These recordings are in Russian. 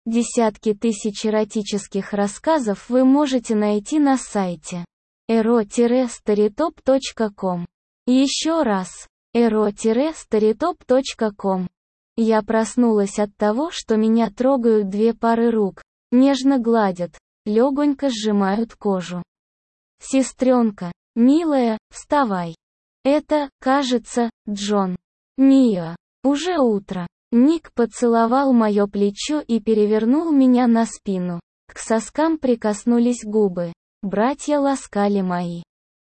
Десятки тысяч эротических рассказов вы можете найти на сайте ero-storytop.com. Еще раз, ero-storytop.com. Я проснулась от того, что меня трогают две пары рук, нежно гладят, легонько сжимают кожу. «Сестренка, милая, вставай». Это, кажется, Джон. «Мия, уже утро». Ник поцеловал мое плечо и перевернул меня на спину. К соскам прикоснулись губы. Братья ласкали мои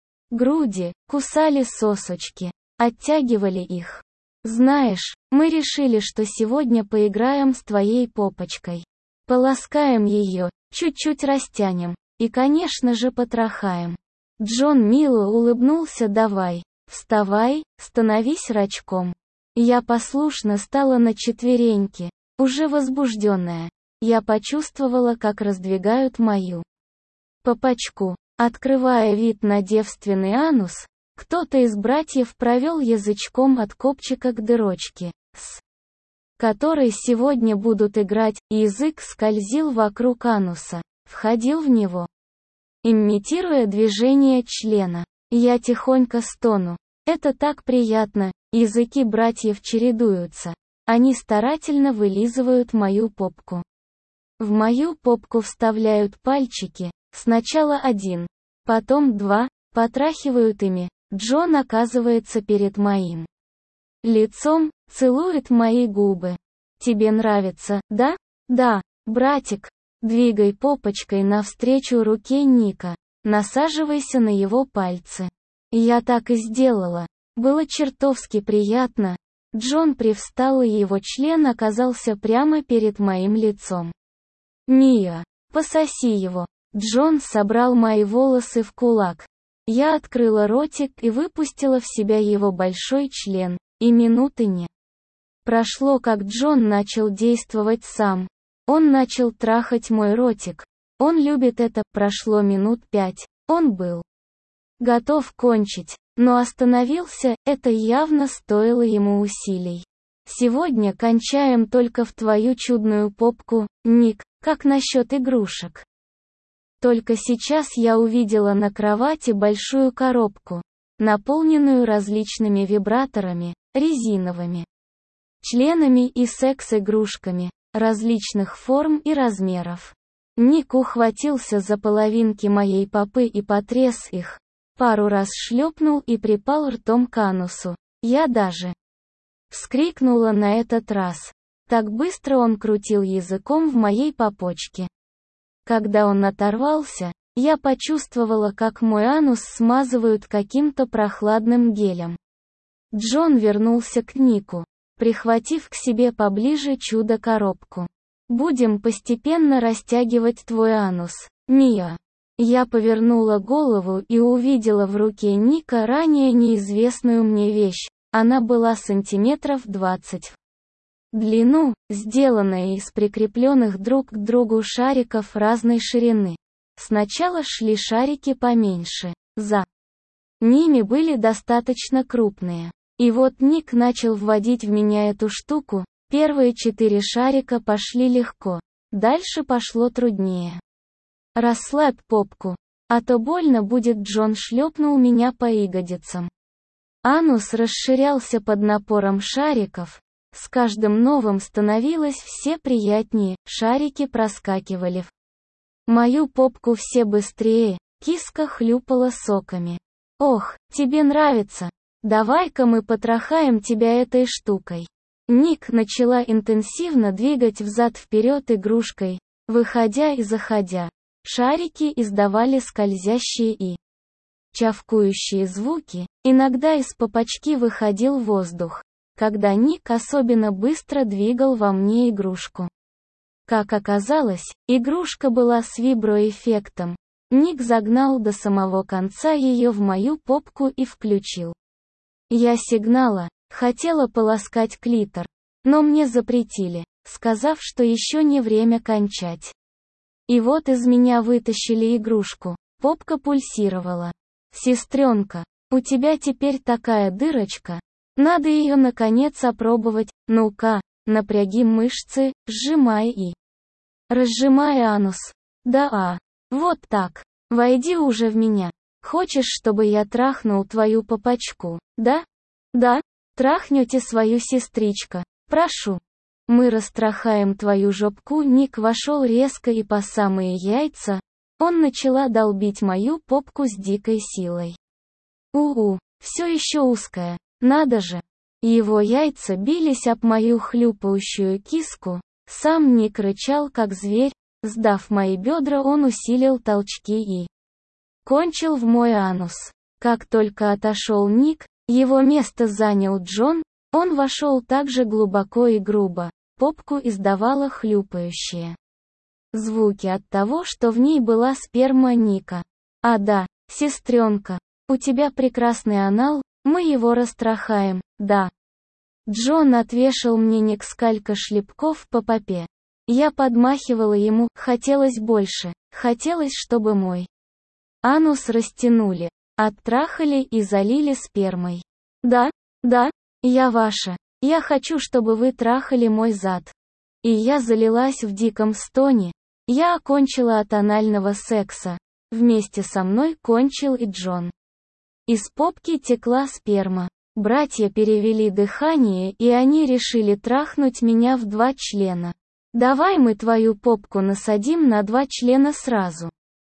груди, кусали сосочки, оттягивали их. «Знаешь, мы решили, что сегодня поиграем с твоей попочкой. Поласкаем ее, чуть-чуть растянем, и, конечно же, потрахаем». Джон мило улыбнулся. «Давай, вставай, становись рачком». Я послушно стала на четвереньки, уже возбужденная. Я почувствовала, как раздвигают мою попочку, открывая вид на девственный анус. Кто-то из братьев провел язычком от копчика к дырочке, с которой сегодня будут играть, и язык скользил вокруг ануса, входил в него, имитируя движение члена. Я тихонько стону. Это так приятно. Языки братьев чередуются. Они старательно вылизывают мою попку. В мою попку вставляют пальчики, сначала один, потом два, потрахивают ими. Джон оказывается перед моим лицом, целует мои губы. «Тебе нравится, да?» «Да, братик». Двигай попочкой навстречу руке Ника. Насаживайся на его пальцы. Я так и сделала. Было чертовски приятно. Джон привстал, и его член оказался прямо перед моим лицом. «Мия, пососи его». Джон собрал мои волосы в кулак. Я открыла ротик и выпустила в себя его большой член, и минуты не прошло, как Джон начал действовать сам. Он начал трахать мой ротик. Он любит это. Прошло минут 5. Он был готов кончить, но остановился. Это явно стоило ему усилий. «Сегодня кончаем только в твою чудную попку, Ник. Как насчет игрушек?» Только сейчас я увидела на кровати большую коробку, наполненную различными вибраторами, резиновыми членами и секс-игрушками различных форм и размеров. Ник ухватился за половинки моей попы и потряс их, пару раз шлепнул и припал ртом к анусу. Я даже вскрикнула на этот раз. Так быстро он крутил языком в моей попочке. Когда он оторвался, я почувствовала, как мой анус смазывают каким-то прохладным гелем. Джон вернулся к Нику, прихватив к себе поближе чудо-коробку. «Будем постепенно растягивать твой анус, Мия». Я повернула голову и увидела в руке Ника ранее неизвестную мне вещь. Она была сантиметров 20 в длину, сделанная из прикрепленных друг к другу шариков разной ширины. Сначала шли шарики поменьше, за ними были достаточно крупные. И вот Ник начал вводить в меня эту штуку. Первые 4 шарика пошли легко, дальше пошло труднее. «Расслабь попку, а то больно будет». Джон шлепнул меня по ягодицам. Анус расширялся под напором шариков. С каждым новым становилось все приятнее, шарики проскакивали в мою попку все быстрее, киска хлюпала соками. «Ох, тебе нравится? Давай-ка мы потрахаем тебя этой штукой». Ник начала интенсивно двигать взад-вперед игрушкой, выходя и заходя. Шарики издавали скользящие и чавкающие звуки, иногда из попочки выходил воздух, когда Ник особенно быстро двигал во мне игрушку. Как оказалось, игрушка была с виброэффектом. Ник загнал до самого конца ее в мою попку и включил. Я сигнала, хотела полоскать клитор, но мне запретили, сказав, что еще не время кончать. И вот из меня вытащили игрушку, попка пульсировала. «Сестренка, у тебя теперь такая дырочка. Надо ее наконец опробовать. Ну-ка, напряги мышцы, сжимай и разжимая анус. Да, вот так. Войди уже в меня. Хочешь, чтобы я трахнул твою попочку, да? Да? Трахнете свою сестричка. Прошу. Мы растрахаем твою жопку. Ник вошел резко и по самые яйца. Он начала долбить мою попку с дикой силой. Все еще узкая. Надо же. Его яйца бились об мою хлюпающую киску. Сам Ник рычал как зверь. Сдав мои бедра, он усилил толчки и кончил в мой анус. Как только отошел Ник, его место занял Джон, он вошел так же глубоко и грубо, попку издавала хлюпающие звуки от того, что в ней была сперма Ника. А да, сестренка, у тебя прекрасный анал, мы его растрахаем, да. Джон отвешал мне несколько шлепков по попе. Я подмахивала ему, хотелось больше, хотелось, чтобы мой анус растянули, оттрахали и залили спермой. Да, я ваша. Я хочу, чтобы вы трахали мой зад. И я залилась в диком стоне. Я окончила от анального секса. Вместе со мной кончил и Джон. Из попки текла сперма. Братья перевели дыхание, и они решили трахнуть меня в 2 члена. Давай мы твою попку насадим на 2 члена сразу.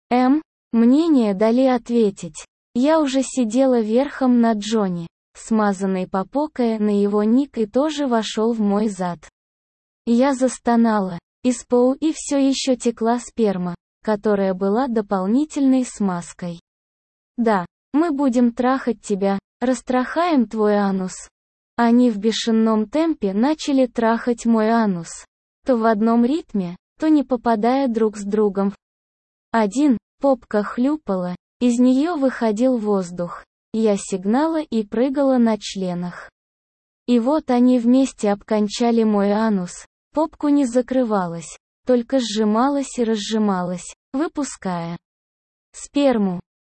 Мнение дали ответить. Я уже сидела верхом на Джоне, смазанной попокой на его ник, и тоже вошел в мой зад. Я застонала. Из ПУ и все еще текла сперма, которая была дополнительной смазкой. Да, мы будем трахать тебя, растрахаем твой анус. Они в бешеном темпе начали трахать мой анус. То в одном ритме, то не попадая друг с другом. Попка хлюпала, из нее выходил воздух. Я сигнала и прыгала на членах. И вот они вместе обкончали мой анус. Попку не закрывалась, только сжималась и разжималась, выпуская сперму.